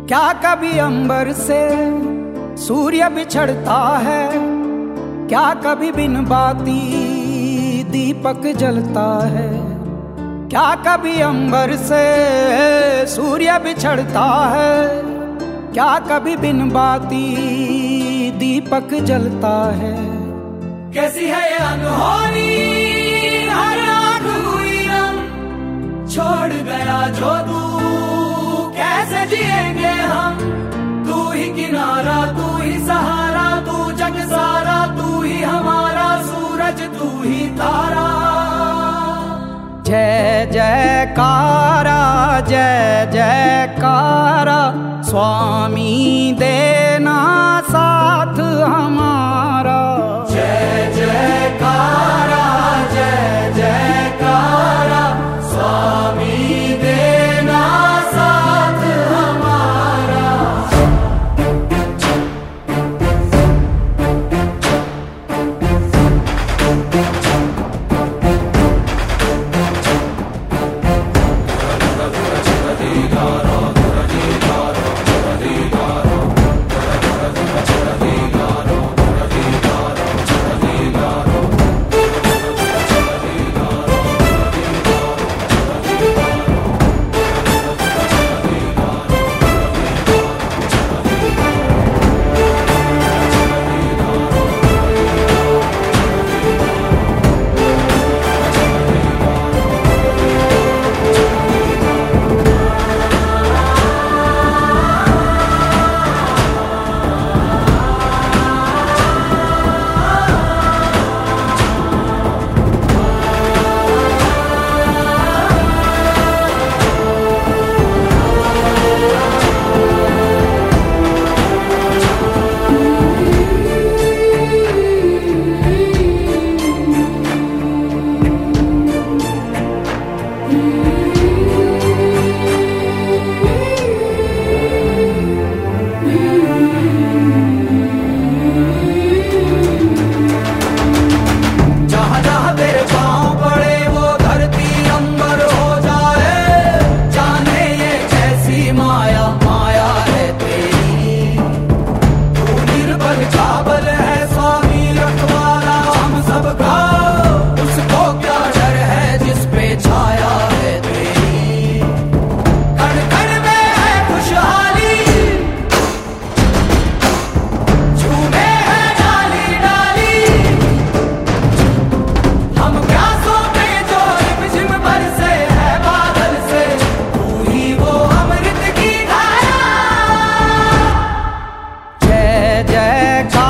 क्या कभी अंबर से सूर्य बिछड़ता है, क्या कभी बिन बाती दीपक जलता है। क्या कभी अंबर से सूर्य बिछड़ता है, क्या कभी बिन बाती दीपक जलता है। कैसी है ये अनहोनी हर आँख हुई रंग, छोड़ गया जो तू कैसे जिएंगे हम। तू ही किनारा, तू ही सहारा, तू जग सारा, तू ही हमारा सूरज, तू ही तारा। जय जयकारा, जय जयकारा, स्वामी देना साथ हमारा। जय जयकारा, जय जयकारा, स्वामी देना साथ हमारा। जय